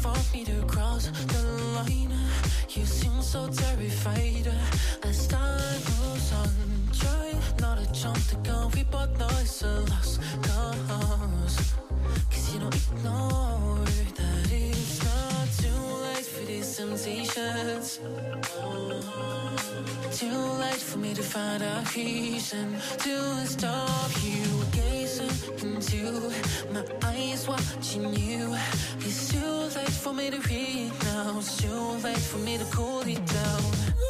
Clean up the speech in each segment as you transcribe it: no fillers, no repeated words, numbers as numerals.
for me to cross the line. You seem so terrified as time moves on. Try not to jump the gun, we both know it's a lost cause. Cause you don't ignore that it's not too late for these temptations. Too late for me to find a reason to stop you. Gazing into my eyes, watching you. It's too late for me to read now. It's too late for me to cool it down.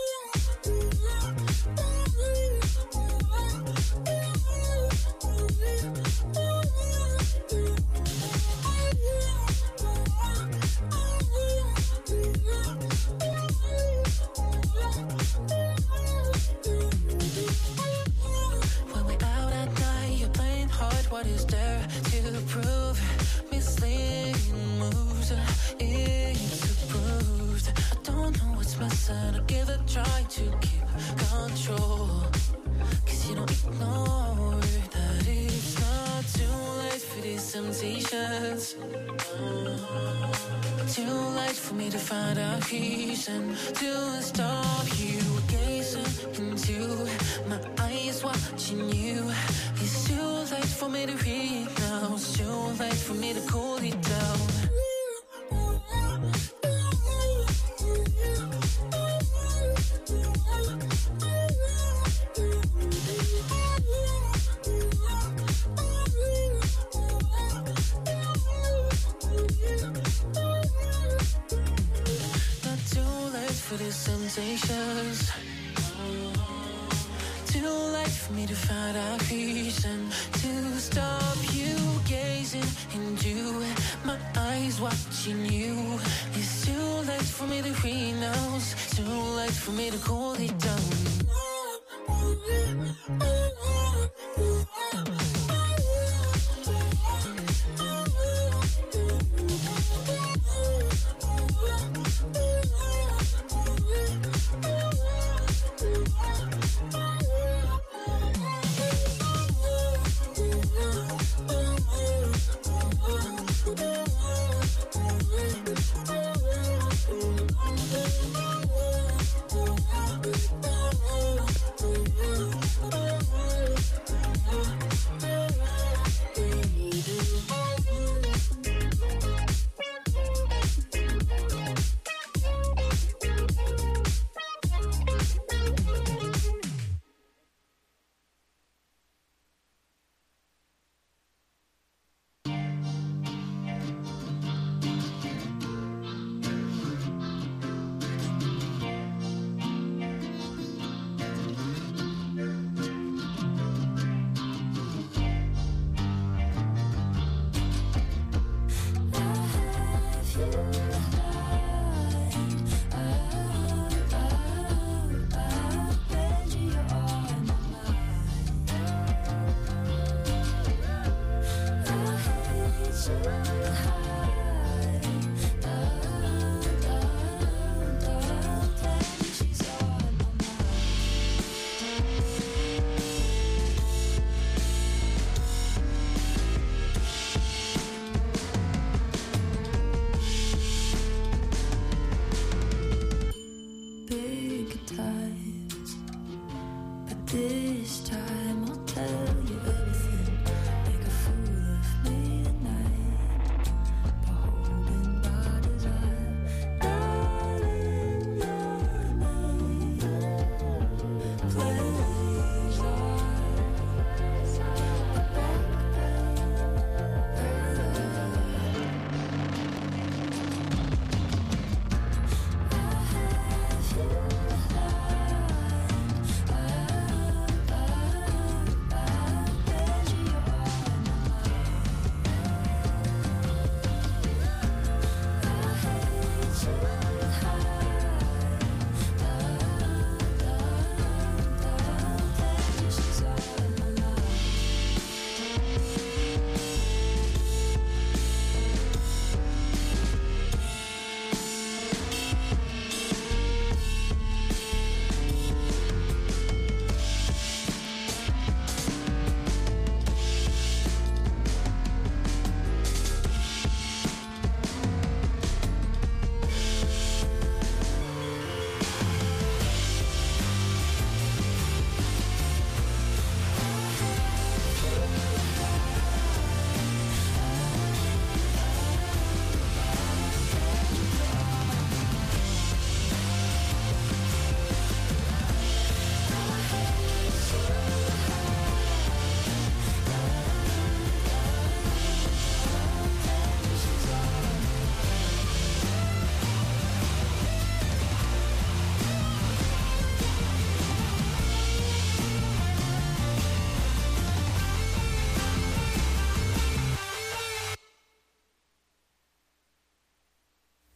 What is there to prove? Misleading moves, it's approved. I don't know what's missing. I'll give it a try to keep control. Cause you don't ignore that it's not too late for these temptations. Too late for me to find a reason to stop you. Gazing into my eyes, watching you. It's too late for me to read now. It's too late for me to cool it down. Not too late for these temptations. Too late for me to find a reason to stop you. Gazing into my eyes, watching you. It's too late for me to read now. It's too late for me to cool it down.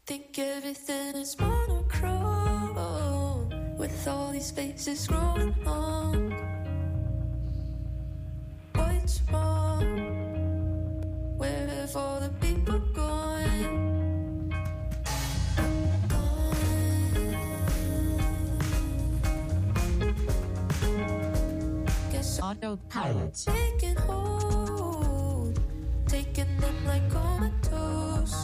Think everything is monochrome with all these faces growing on. What's wrong? Where have all the people gone? Guess Autopilot. taking hold, taking them like comatose.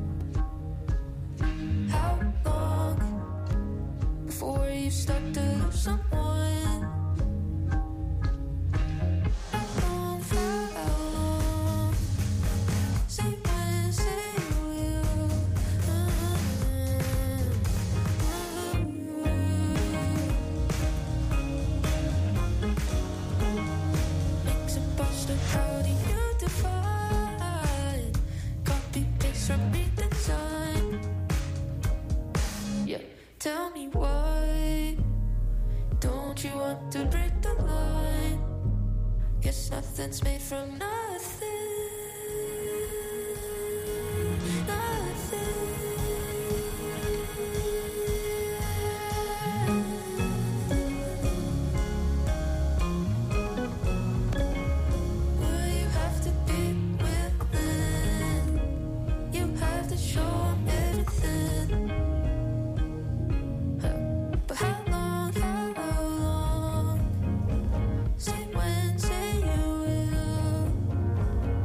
How long before you start to lose someone? How long? Say when, say you will. Mix and pasta, how do you divide? Copy, paste, repeat the time. Yeah, tell me why don't you want to break the line? Guess nothing's made from nothing. Well, you have to be willing. You have to show 'em everything. But how long, how long? Say when, say you will.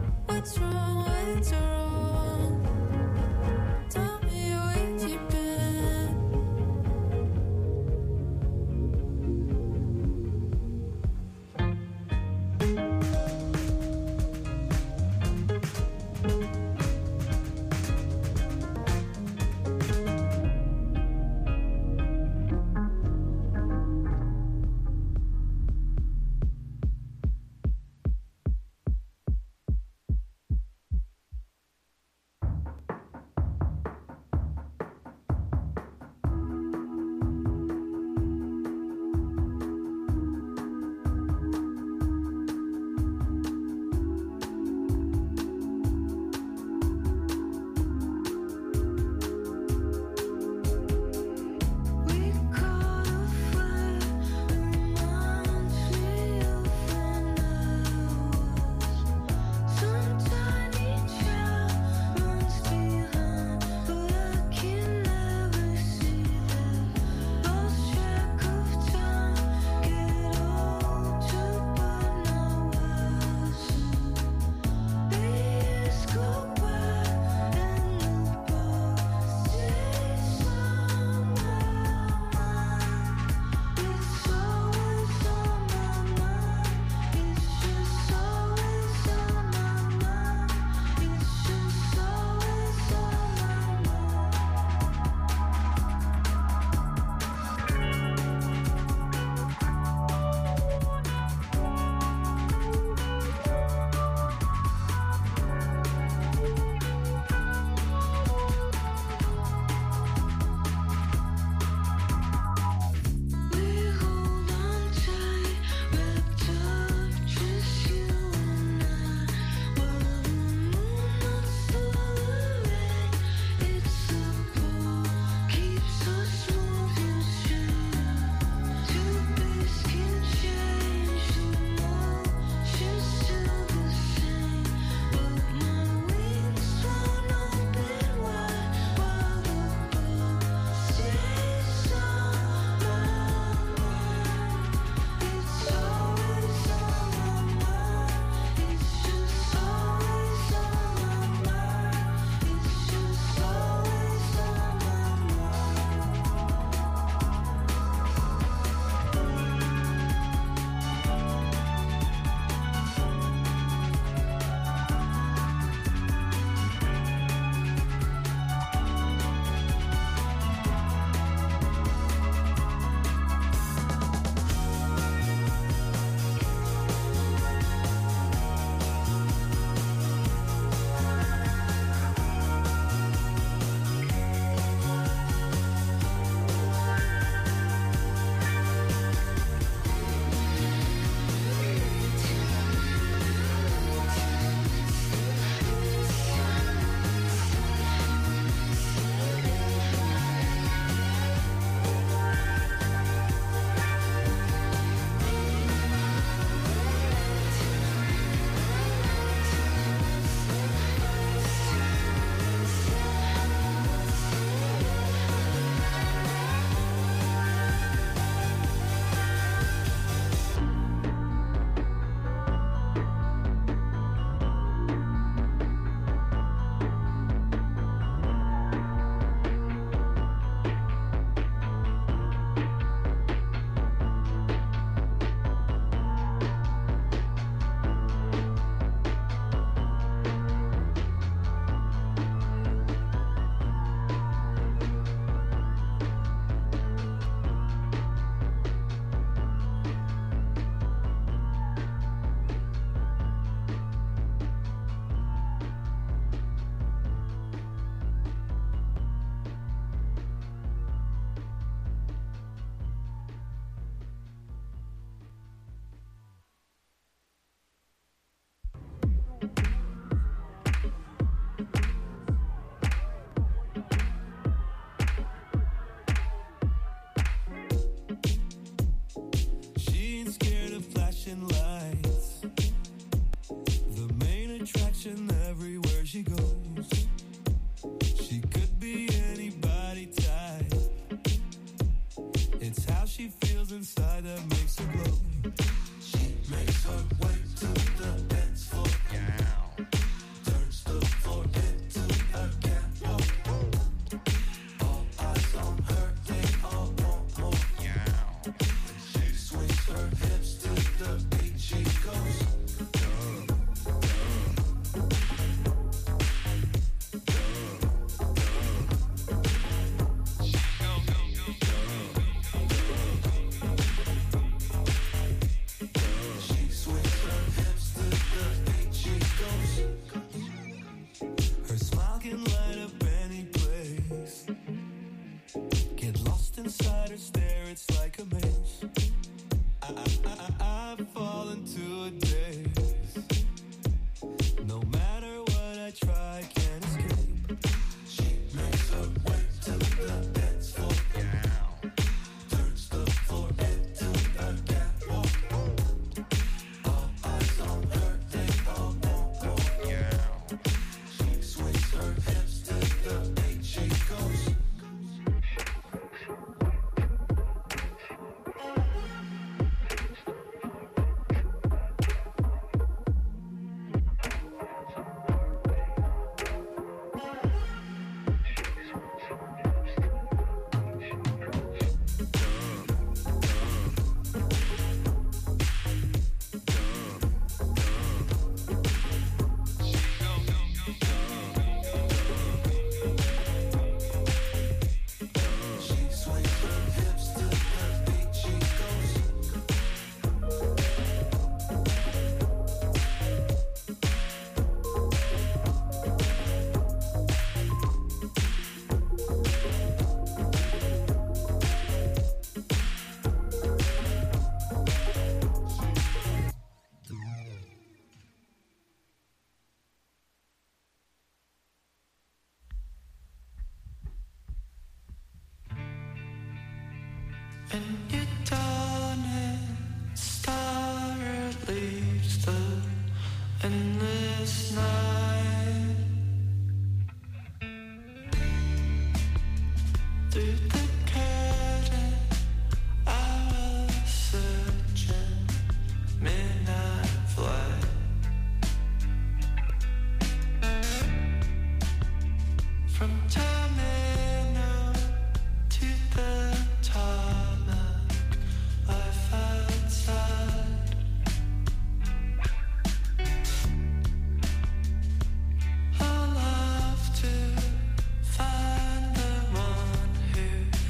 I'll love to find the one who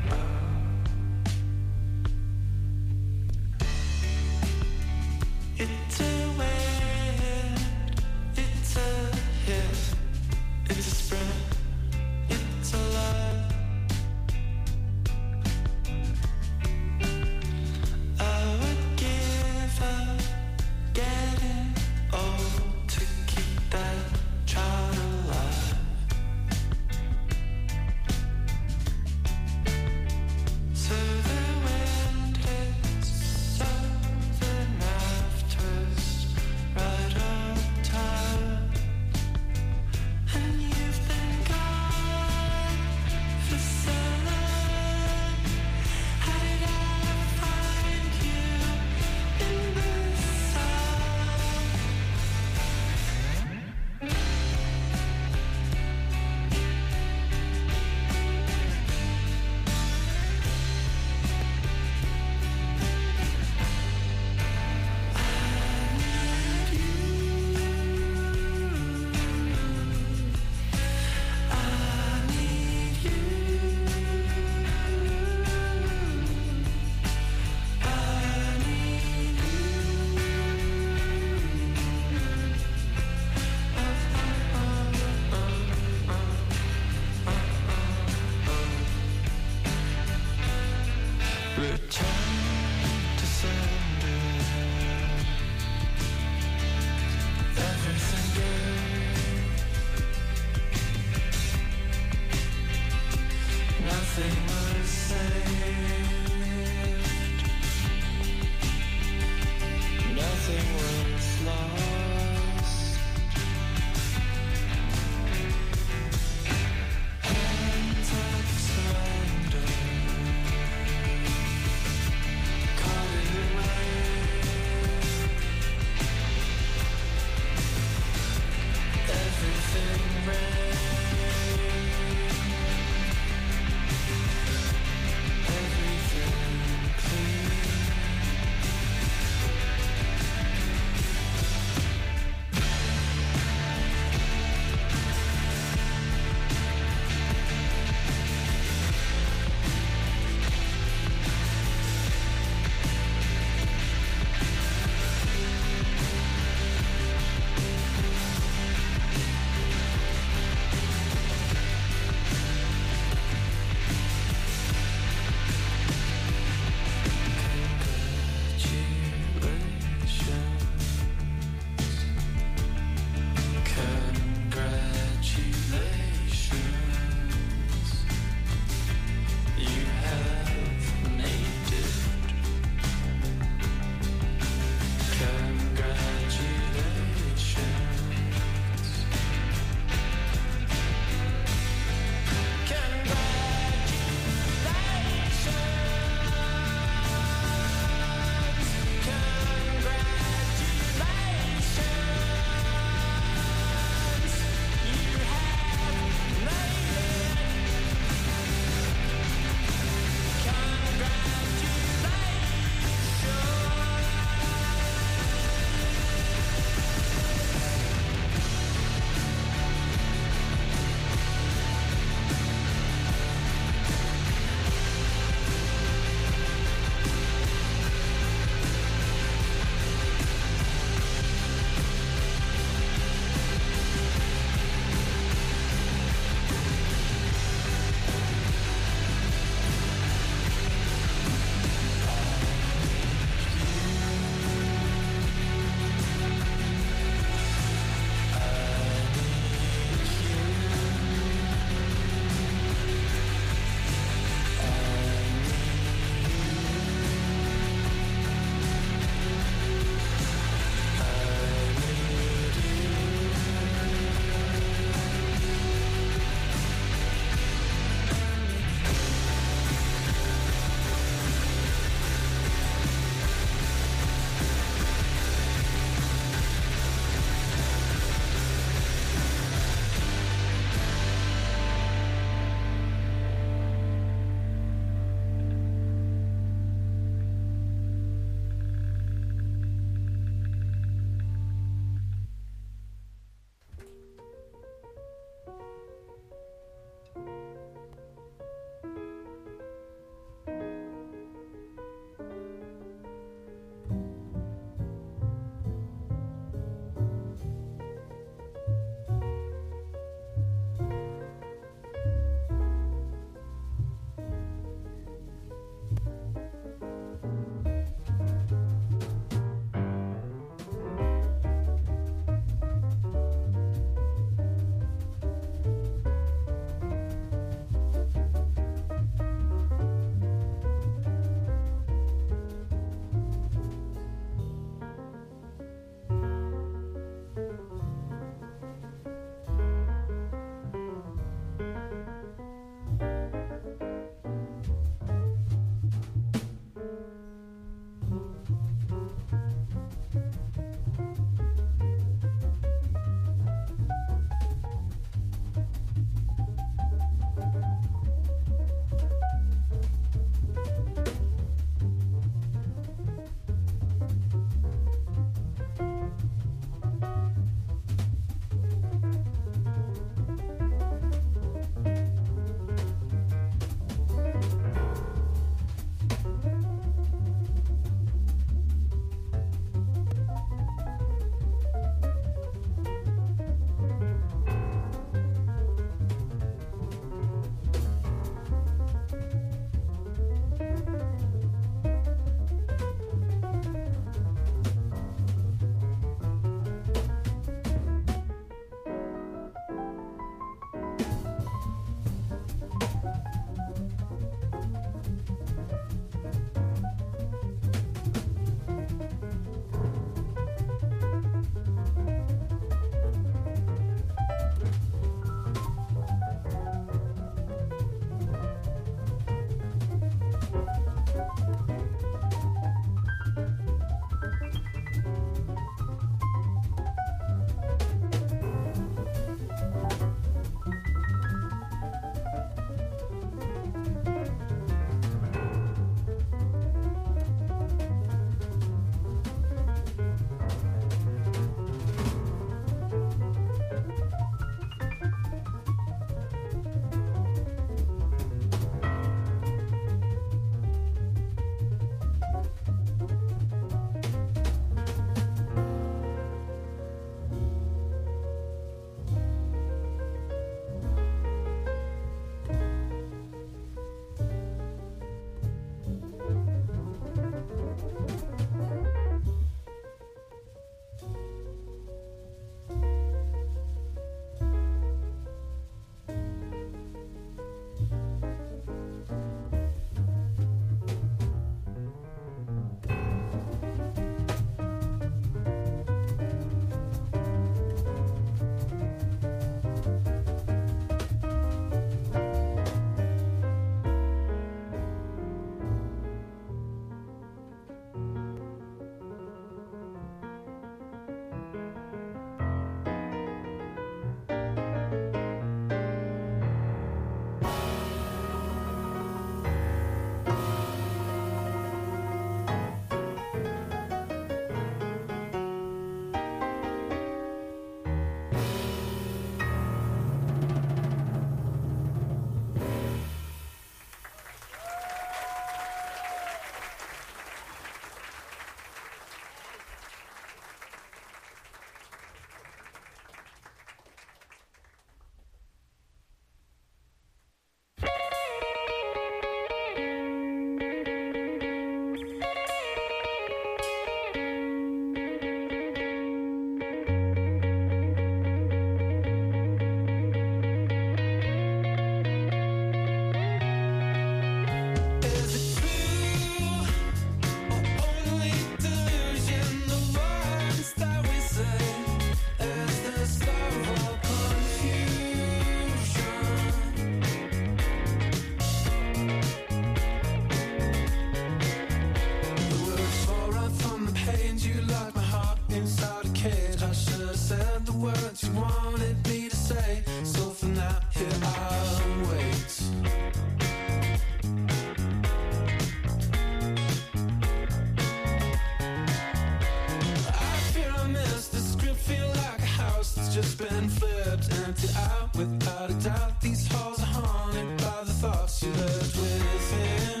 it's been flipped, emptied out without a doubt. These halls are haunted by the thoughts you left within.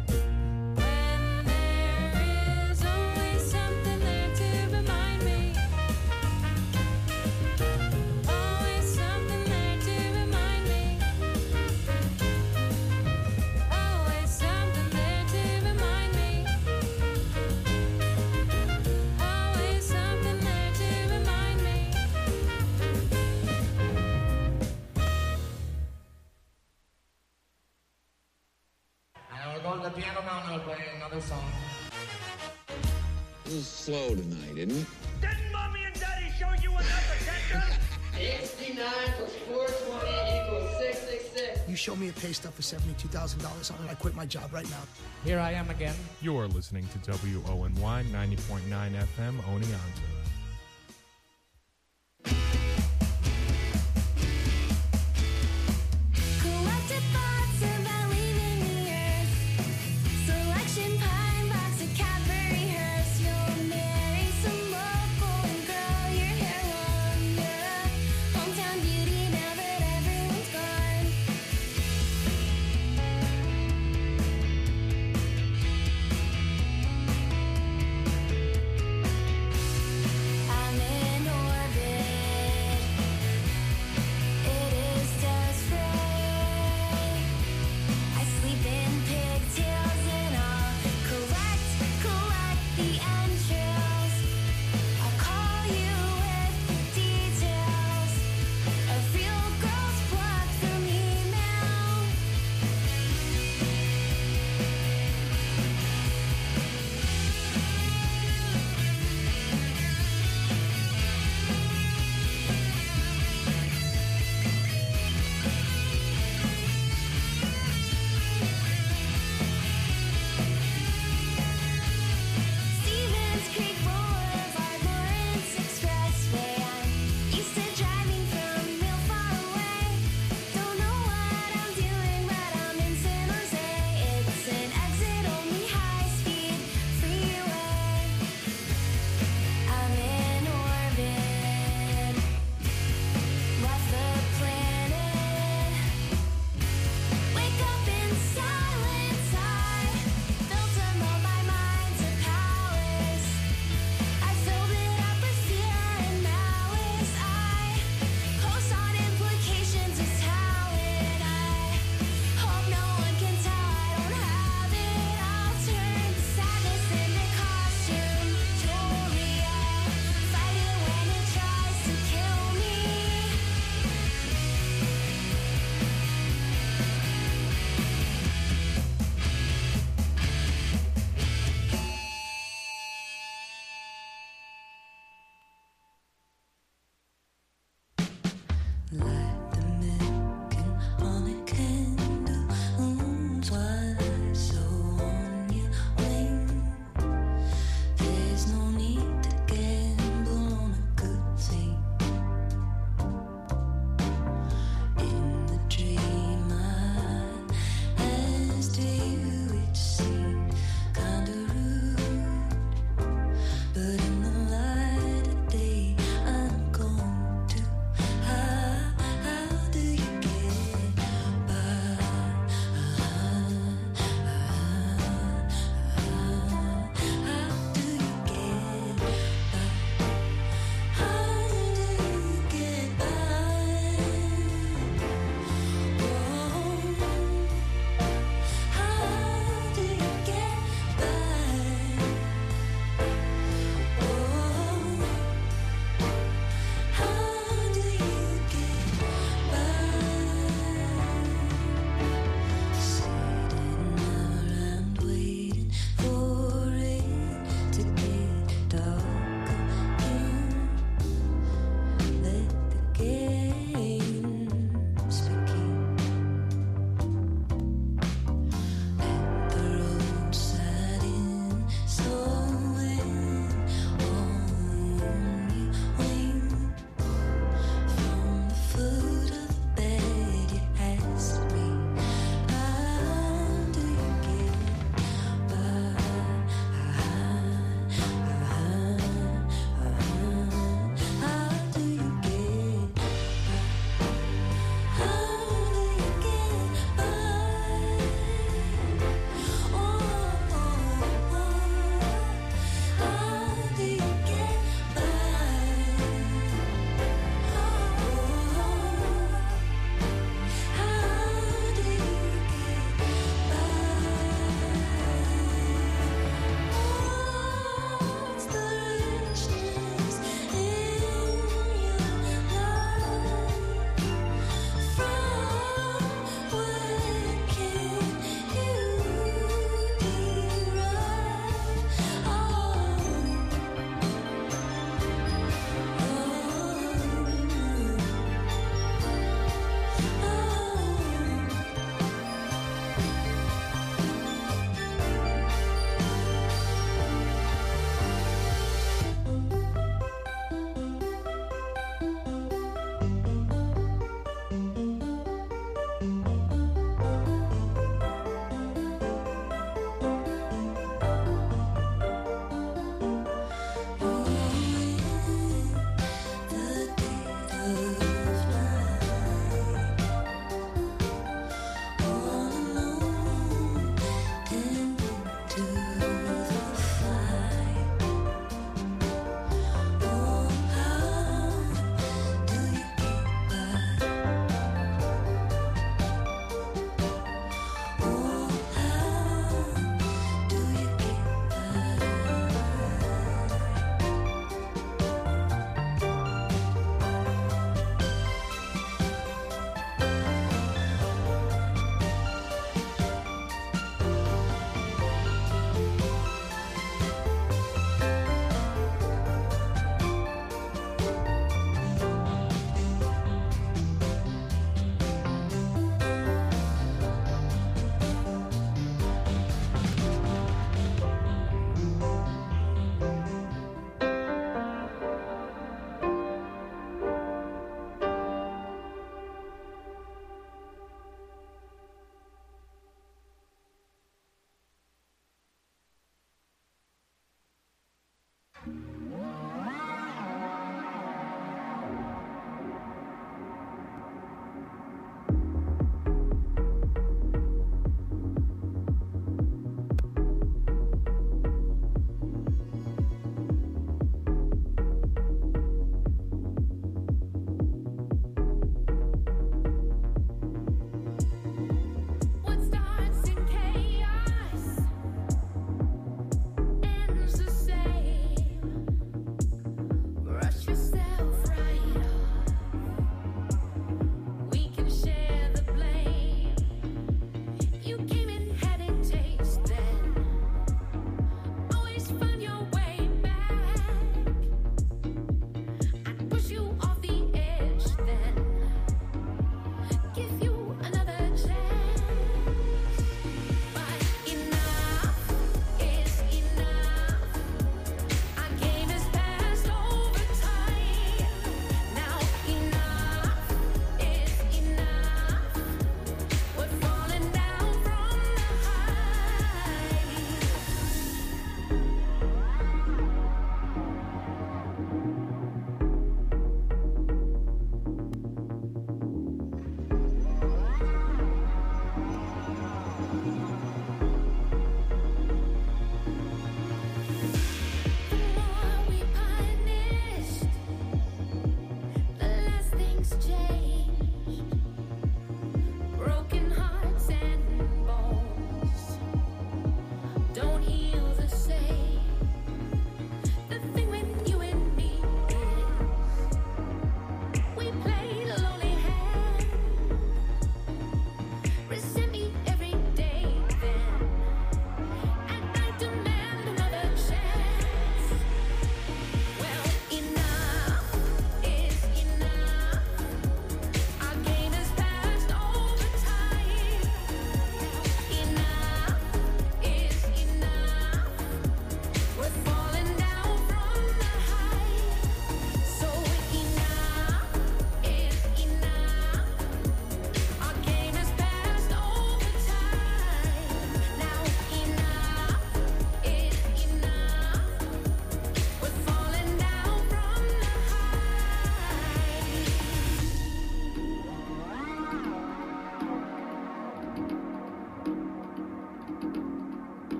When there is always something there to remind me. the piano man will play another song. This is slow tonight, isn't it? Didn't Mommy and Daddy show you enough attention? 69 plus 420 equals 666. You show me a pay stub for $72,000 on it, I quit my job right now. Here I am again. You're listening to WONY 90.9 FM Oneonta. Collected thoughts about leaving the earth. Selection pine box at Cadbury Hearst. You'll marry some local and grow your hair long. You're a hometown beauty now that everyone's gone.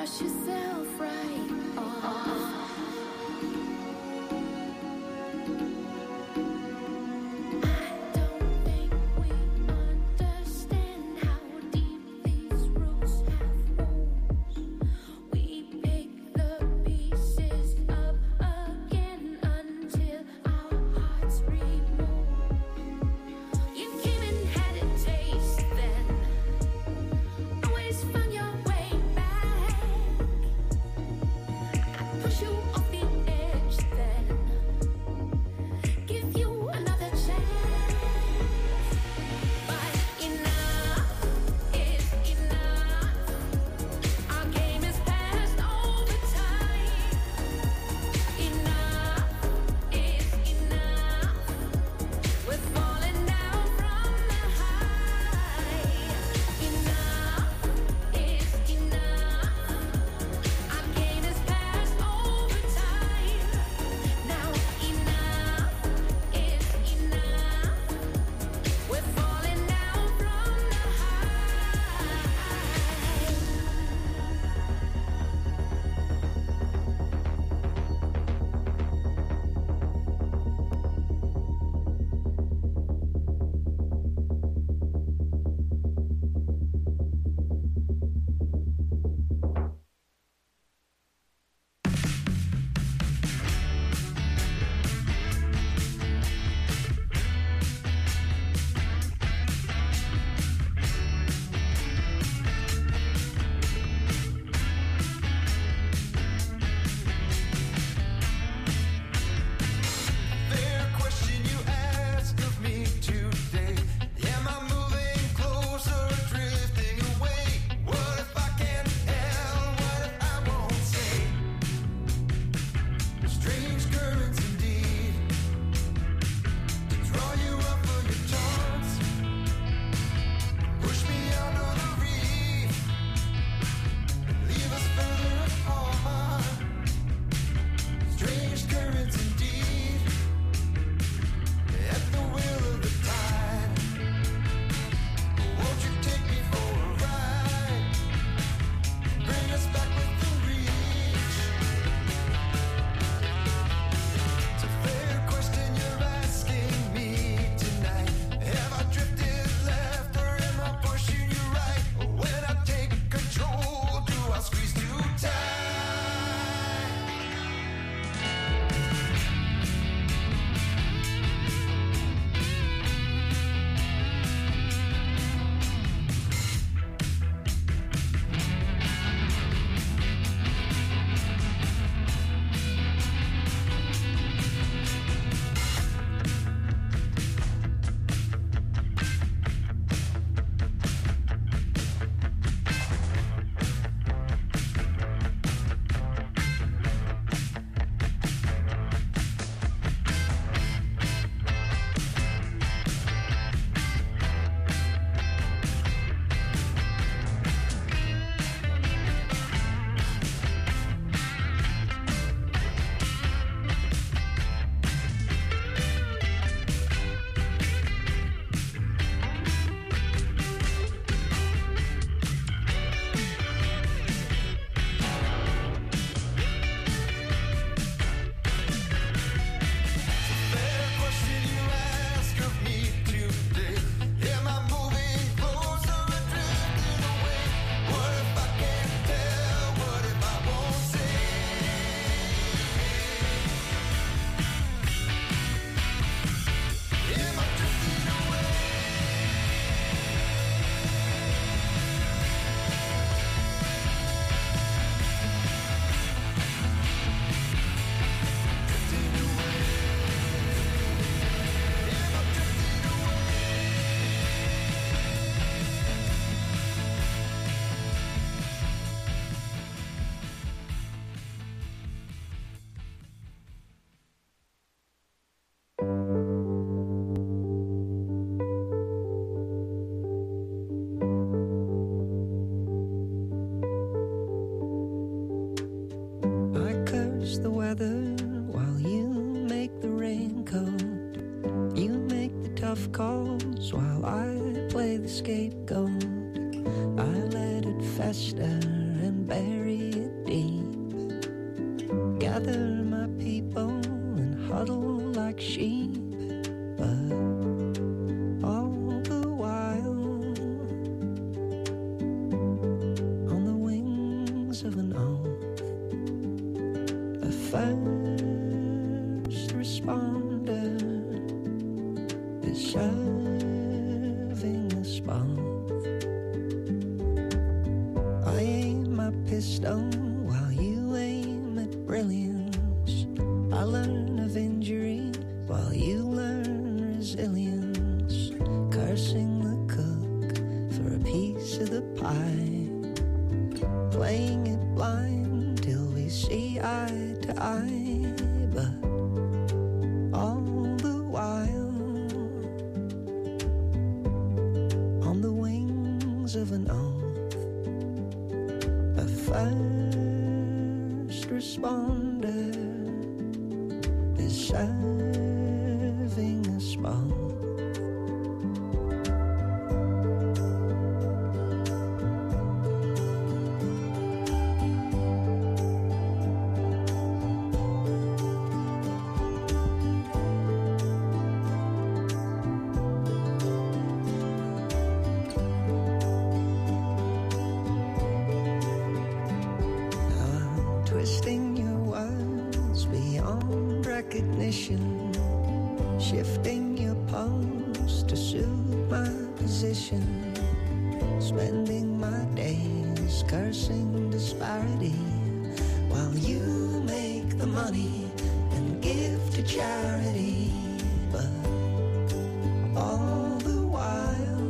brush yourself right off. I don't think we understand how deep these roots have wounds. We pick the pieces up again until our hearts remove. You came and had a taste then, always found your way back. I push you off the edge then, give you another chance. But enough is enough. Our game is past overtime. Enough is enough. We're falling down from the high. Enough is enough. Our game is past overtime. Now enough is enough. We're falling down from the high. Fair question you ask of me today. Am I moving closer, drifting away? What if I can't tell? What if I won't say? Strange currents indeed to draw you up for your charms. Push me out of the reef and leave us further apart. Strange currents indeed, at the will of the tide. Won't you take me for a ride? Bring us back within reach. It's a fair question you're asking me tonight. Have I drifted left or am I pushing you right? When I take control, do I squeeze too tight? Fair question you ask of me today. Am I moving closer or drifting away? What if I can't tell? What if I won't say? Am I drifting away? Drifting away. Am I drifting away? I curse the weather while you make the raincoat. You make the tough calls while I play the scapegoat. I let it fester and bury it deep. Gather my people and huddle like sheep. But all the while, on the wings of an oath, a first responder is serving us both. I aim my pistol while you aim at brilliance. I learn of injury while you learn resilience. Cursing the cook for a piece of the pie, playing it blind till we see eye to eye. But all the while, on the wings of an oath, a first responder is serving us both. Twisting your words beyond recognition, shifting your pose to suit my position, spending my days cursing disparity while you make the money and give to charity. But all the while,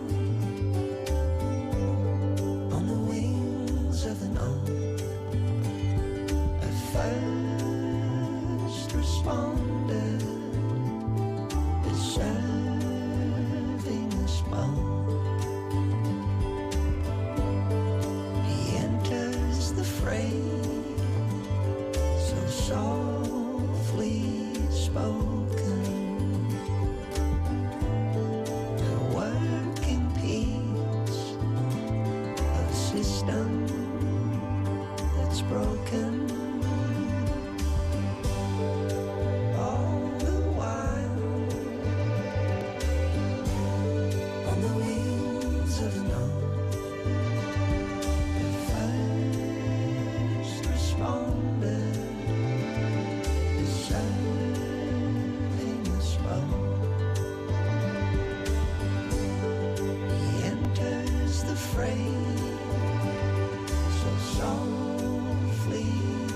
on the wings of an oath, first responder is serving us both. He enters the fray so softly spoken, a working piece of a system that's broken. Fray so softly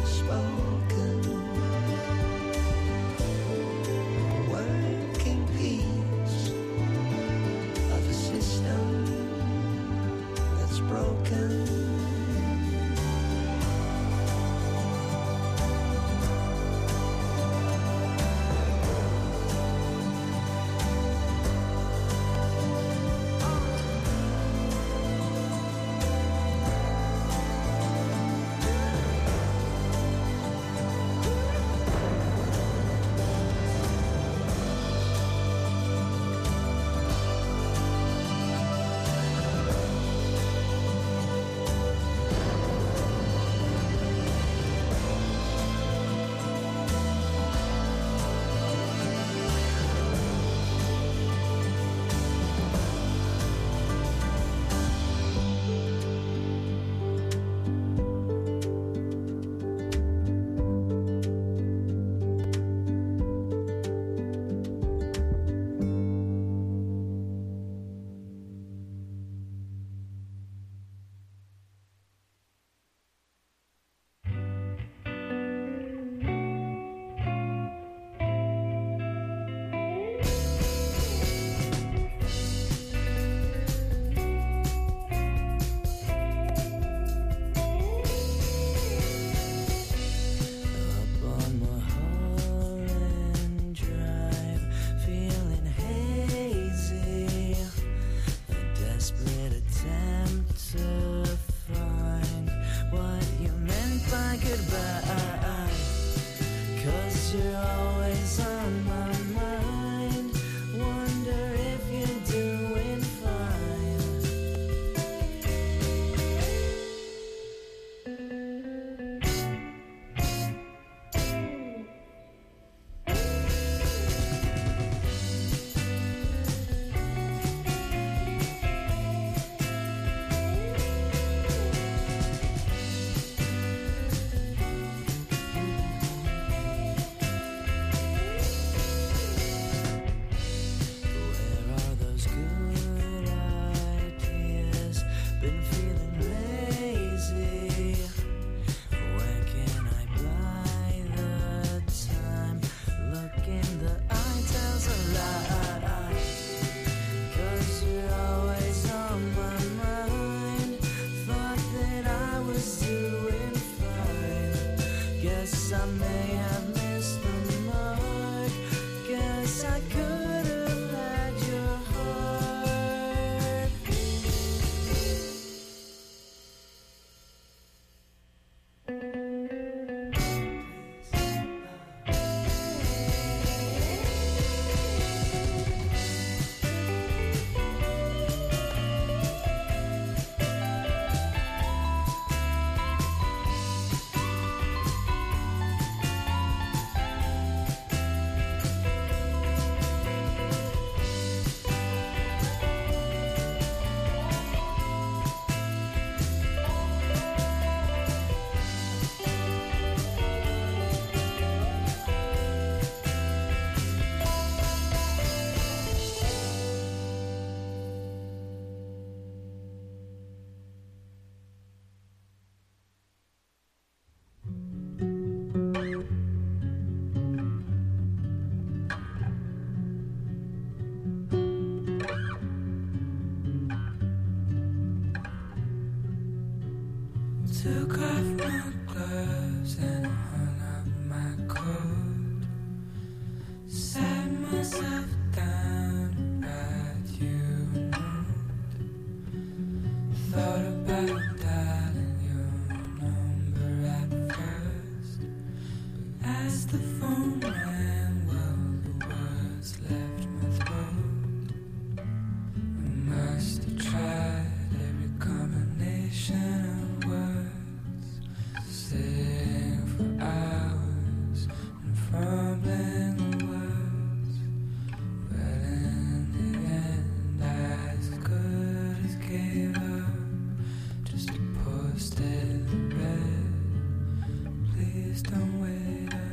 Took off my gloves and hung up my coat. Sat myself down to write you a note. Thought about dialing your number at first, but as the phone rang, well, the words left my throat. I must have tried every combination of words, sitting for hours and fumbling the words. Well, in the end, I as good as gave up, just posted the bed. Please don't wait up.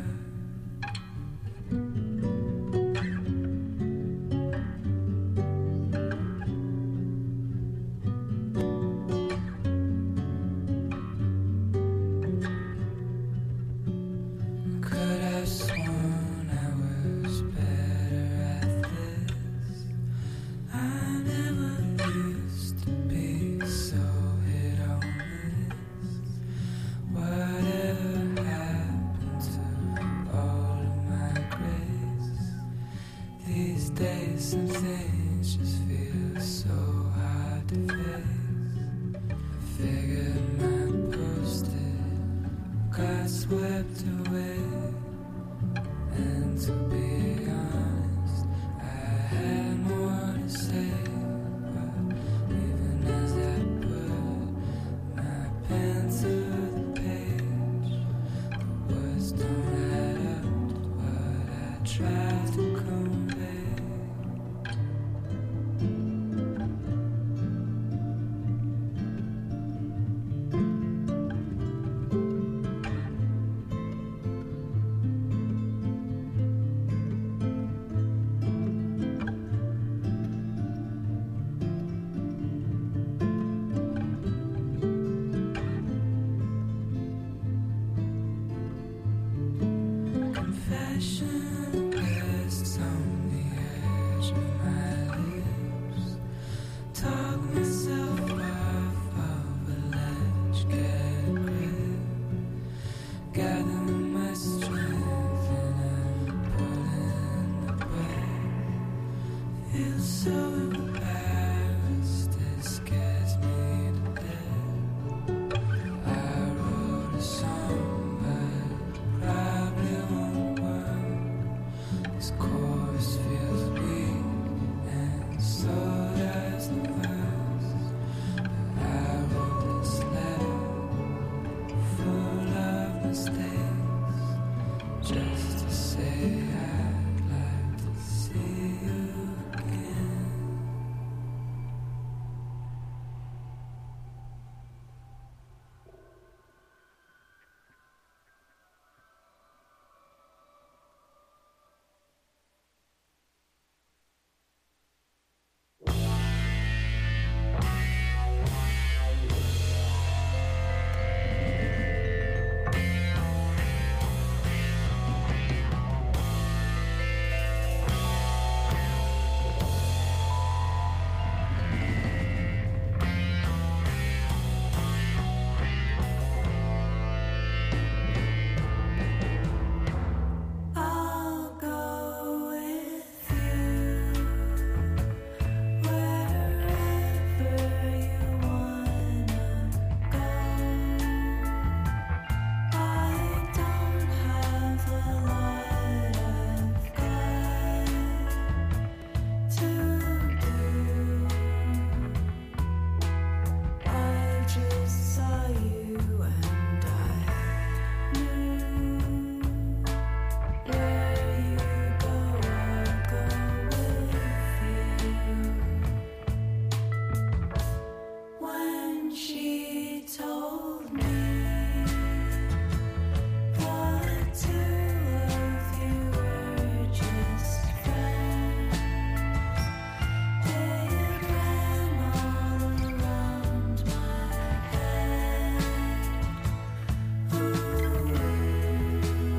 Could have sworn I was better at this. I never used to be so hit or miss. Whatever happened to all of my grace? These days some things just feel so hard to face. I figured my posted got swept away, and to be